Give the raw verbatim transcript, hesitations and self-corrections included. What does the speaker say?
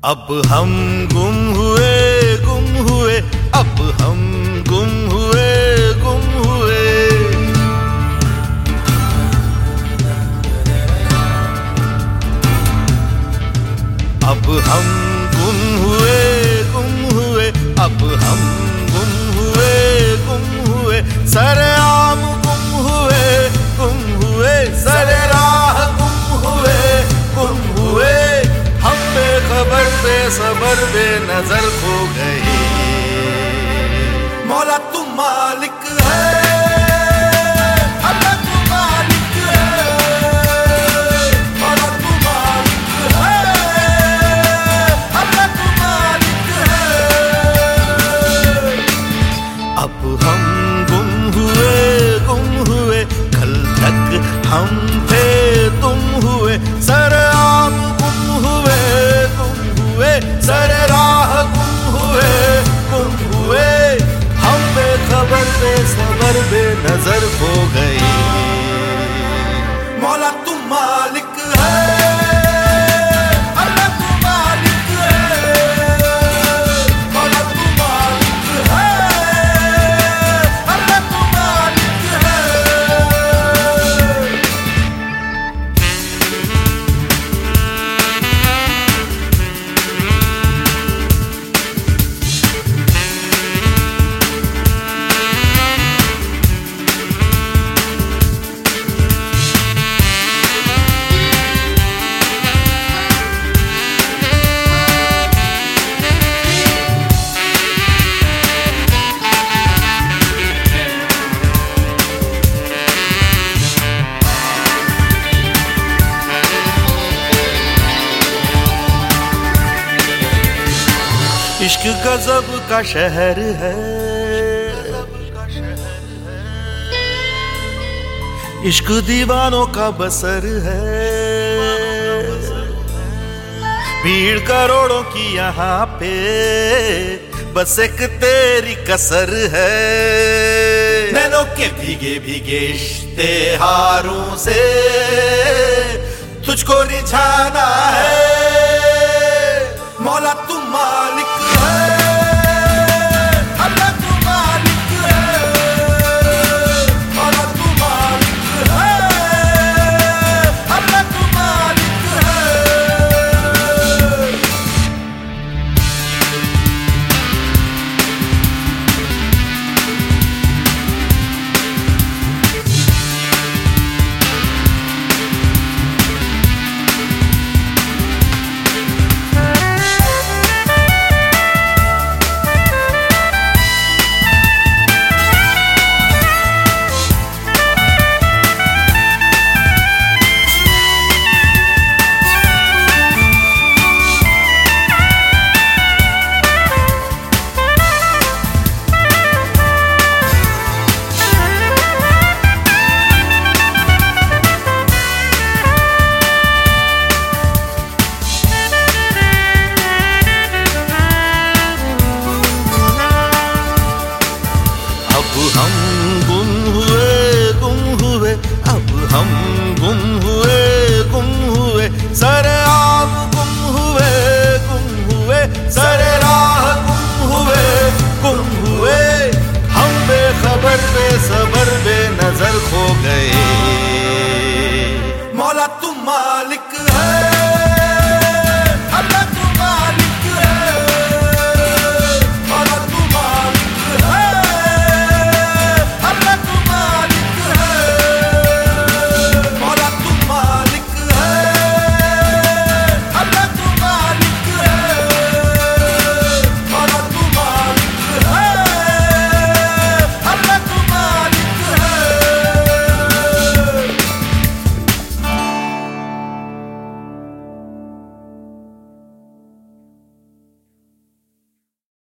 अब हम गुम हुए गुम हुए, अब हम गुम हुए गुम हुए। अब हम गुम हुए गुम हुए, अब हम गुम हुए गुम हुए। सरेआम गुम हुए गुम हुए, सरे राह गुम हुए गुम हुए। हम बेखबर बेसबर बेनजर खो गए। मौला तू मालिक है, अल्लाह तू मालिक है, मौला तू मालिक है, अल्लाह तू मालिक है। अब हम गुम हुए गुम हुए, कल तक हम थे तुम हुए। सरेआम गुम हुए गुम हुए, सरे राह गुम हुए गुम हुए। हम बेखबर बेसबर बेनजर खो गए। मौला तू मालिक है, अल्लाह तू मालिक है, मौला तू मालिक है, अल्लाह तू मालिक है। इश्क गजब का शहर है, इश्क दीवानों का बसर है। भीड़ करोड़ों की यहाँ पे, बस एक तेरी कसर है। नैनों के भीगे भीगे इश्तेहारों से तुझको रिझाना है। मौला तू मालिक है, अल्लाह तू मालिक है, मौला तू मालिक है, अल्लाह तू मालिक है। अब हम गुम हुए गुम हुए, अब हम गुम हुए गुम हुए। सरेआम गुम हुए गुम हुए, सरे राह